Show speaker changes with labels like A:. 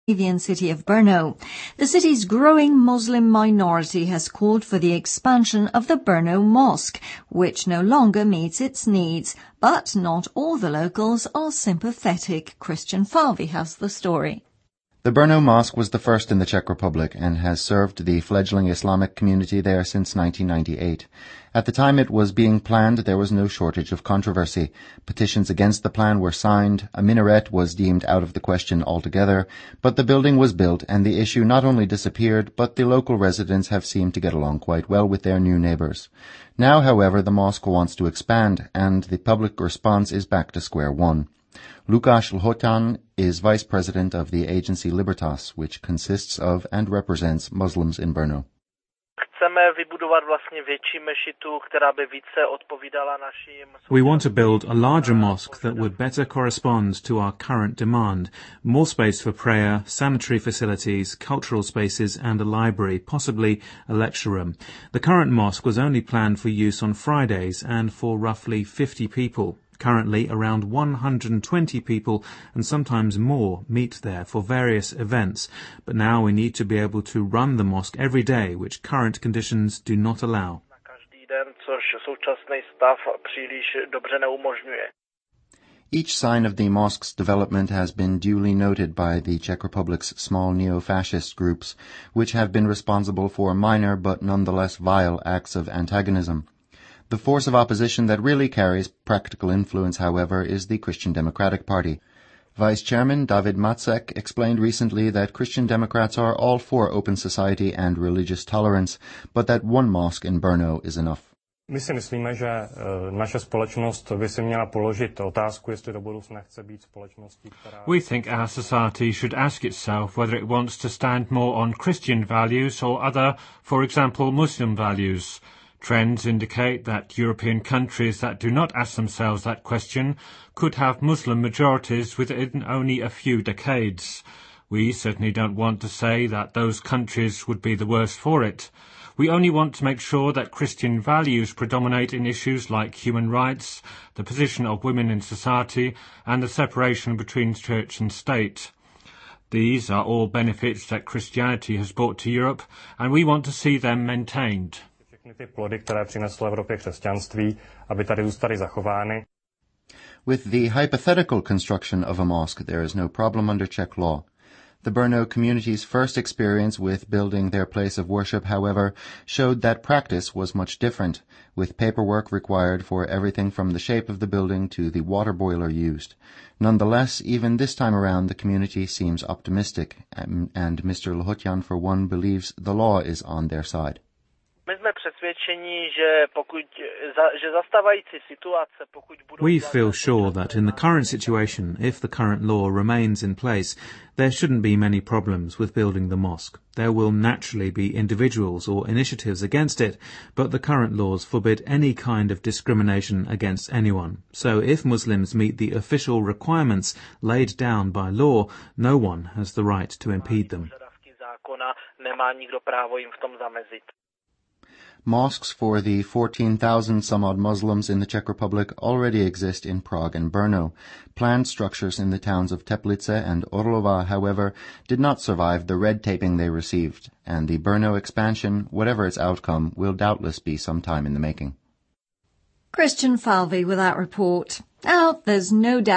A: city of Brno. The city's growing Muslim minority has called for the expansion of the Brno Mosque, which no longer meets its needs. But not all the locals are sympathetic. Christian Falvey has the story.
B: The Brno Mosque was the first in the Czech Republic and has served the fledgling Islamic community there since 1998. At the time it was being planned, there was no shortage of controversy. Petitions against the plan were signed, a minaret was deemed out of the question altogether, but the building was built and the issue not only disappeared, but the local residents have seemed to get along quite well with their new neighbours. Now, however, the mosque wants to expand, and the public response is back to square one. Lukáš Lhoťan is vice president of the agency Libertas, which consists of and represents Muslims in Brno.
C: We want to build a larger mosque that would better correspond to our current demand. More space for prayer, sanitary facilities, cultural spaces and a library, possibly a lecture room. The current mosque was only planned for use on Fridays and for roughly 50 people. Currently, around 120 people and sometimes more meet there for various events, but now we need to be able to run the mosque every day, which current conditions do not allow.
B: Each sign of the mosque's development has been duly noted by the Czech Republic's small neo-fascist groups, which have been responsible for minor but nonetheless vile acts of antagonism. The force of opposition that really carries practical influence, however, is the Christian Democratic Party. Vice Chairman David Macek explained recently that Christian Democrats are all for open society and religious tolerance, but that one mosque in Brno is enough.
D: My si myslíme, že naše společnost by si měla položit otázku, jestli do budoucna chce být společností, která...
E: We think our society should ask itself whether it wants to stand more on Christian values or other, for example, Muslim values. Trends indicate that European countries that do not ask themselves that question could have Muslim majorities within only a few decades. We certainly don't want to say that those countries would be the worse for it. We only want to make sure that Christian values predominate in issues like human rights, the position of women in society, and the separation between church and state. These are all benefits that Christianity has brought to Europe, and we want to see them maintained.
D: Ty plody, které přineslo Evropě křesťanství, aby tady zůstaly zachovány.
B: With the hypothetical construction of a mosque, there is no problem under Czech law. The Brno community's first experience with building their place of worship, however, showed that practice was much different, with paperwork required for everything from the shape of the building to the water boiler used. Nonetheless, even this time around, the community seems optimistic, and Mr. Lhoťan, for one, believes the law is on their side.
C: We feel sure that in the current situation, if the current law remains in place, there shouldn't be many problems with building the mosque. There will naturally be individuals or initiatives against it, but the current laws forbid any kind of discrimination against anyone. So if Muslims meet the official requirements laid down by law, no one has the right to impede them.
B: Mosques for the 14,000-some-odd Muslims in the Czech Republic already exist in Prague and Brno. Planned structures in the towns of Teplice and Orlova, however, did not survive the red taping they received, and the Brno expansion, whatever its outcome, will doubtless be some time in the making.
A: Christian Falvey with that report. Now, there's no doubt